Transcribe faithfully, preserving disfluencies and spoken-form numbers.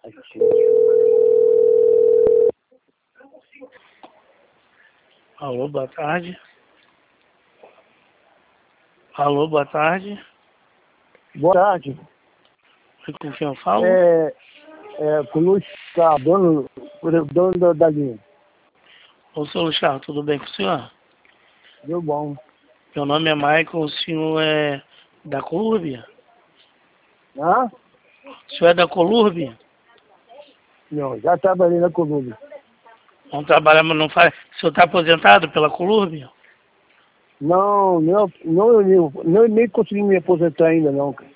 Aqui. Alô, boa tarde. Alô, boa tarde. Boa tarde. Com quem eu falo? É, é com o Luiz Carlos, dono, dono da, da linha. Ô, seu Luiz Carlos, tudo bem com o senhor? Deu bom. Meu nome é Michael, o senhor é da Colúrbia? Hã? O senhor é da Colúrbia? Não, já trabalhei na Colômbia. Não trabalha, mas não faz. O senhor está aposentado pela Colúrbia? Não, não, não, não, nem consegui me aposentar ainda não, cara.